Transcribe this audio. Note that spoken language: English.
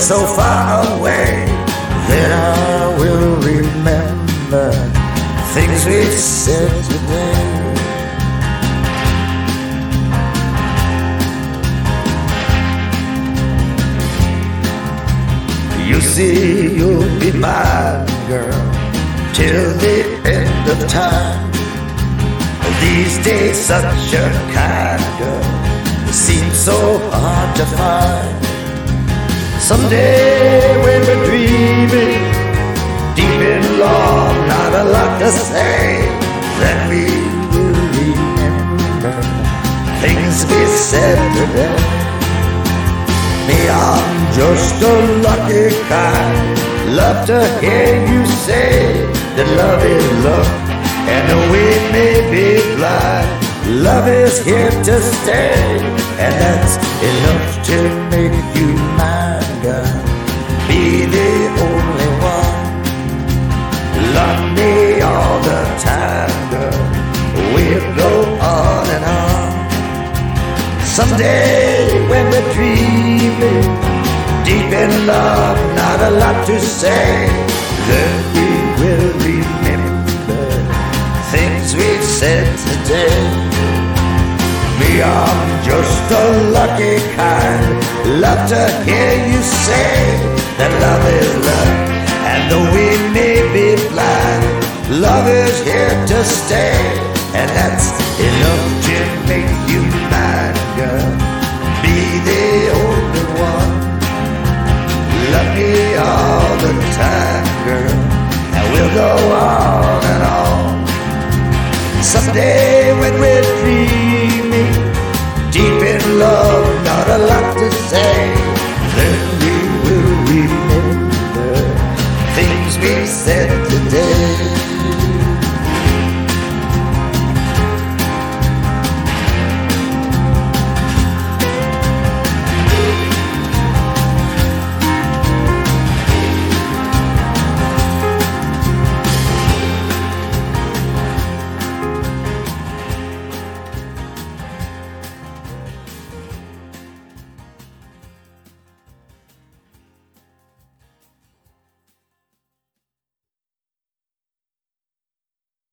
so far away that I will remember things we've said today. You see, you'll be mine, girl, till the end of time. These days, such a kind girl seems so hard to find. Someday when we're dreaming, deep in love, not a lot to say, then we will remember things we said today. Me, I'm just a lucky kind, love to hear you say that love is love, and though we may be blind, love is here to stay, and that's enough to make you mine, girl. Be the only one, love me all the time, girl. We'll go on and on. Someday when we're dreaming, deep in love, not a lot to say, then we will remember things we've said today. Me, I'm just a lucky kind, love to hear you say that love is love, and though we may be blind, love is here to stay, and that's enough to make you mine, girl. Be the only one, love me all the time, girl, and we'll go on and on. Someday when we're dreaming, deep in love, not a lot to say, then we will remember things we said today.